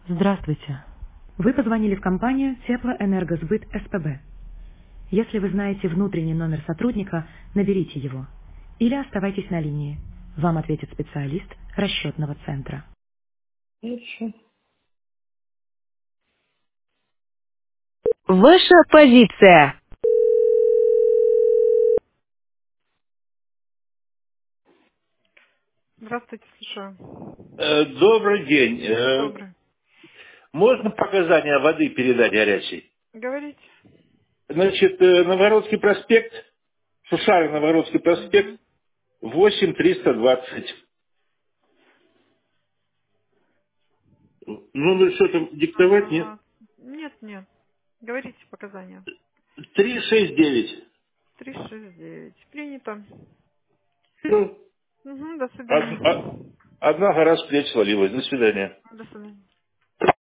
Здравствуйте. Вы позвонили в компанию Теплоэнергосбыт СПБ. Если вы знаете внутренний номер сотрудника, наберите его. Или оставайтесь на линии. Вам ответит специалист расчетного центра. Хорошо. Ваша позиция. Здравствуйте, слушаю. Добрый день. Добрый. Можно показания воды передать горячей? Говорите. Значит, Новгородский проспект, Шушарин Новгородский Угу. проспект, 8320. Ну что там, диктовать, нет? Нет, нет. Говорите показания. 369. 369. Принято. Ну, Угу, до од- свидания. а- одна гора с плеч свалилась. До свидания. До свидания.